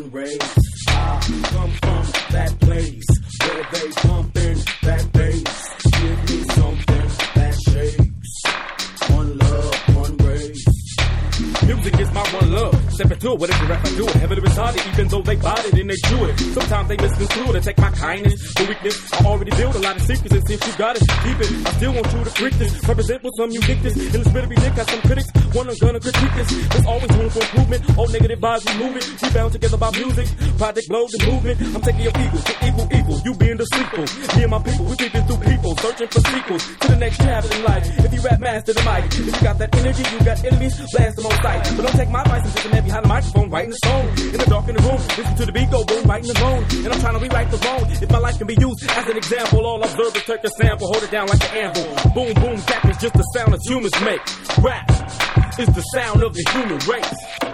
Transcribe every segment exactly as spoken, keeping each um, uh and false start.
born raised. I come from that place where they pumping that bass. Give me something that shakes. One love, one race. Music is my one love. Step into it, whatever rap I do it. Heavily retarded, even though they bought it and they chew it. Sometimes they misconstrue it and take my kindness for weakness. I already built a lot of secrets, and since you got it, keep it. I still want you to freak this. Represent with some uniqueness. In the spirit of ridiculous, some critics wanna gonna critique this. There's always room for improvement. All negative vibes, we move it. We bound together by music. Project blow the movement. I'm taking your equal to equal equal. You being the sequel. Me and my people, we peeping through people, searching for sequels to the next chapter in life. If you rap master the mic, if you got that energy, you got enemies, blast them on sight. But don't take my advice and just a man behind the microphone, writing the song. In the dark in the room, listen to the beat go boom, writing alone. And I'm trying to rewrite the wrong. If my life can be used as an example, all observers take a sample, hold it down like an anvil. Boom, boom, that is just the sound that humans make. Rap is the sound of the human race.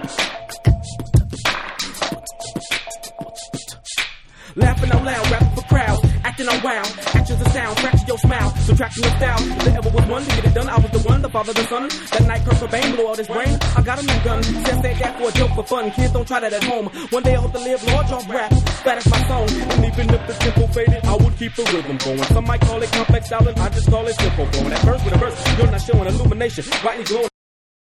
Laughing out loud, rapping for crowds, acting on wow. Actions of sound, fracture your smile, subtracting your style. If there ever was one to get it done, I was the one, the father, the son. That night, Kurt Cobain blew out his brain. I got a new gun, just said that for a joke for fun. Kids don't try that at home. One day I hope to live large off rap, that is my song. And even if the tempo faded, I would keep the rhythm going. Some might call it complex style, I just call it simple going. At first with a verse, you're not showing illumination, brightly glowing.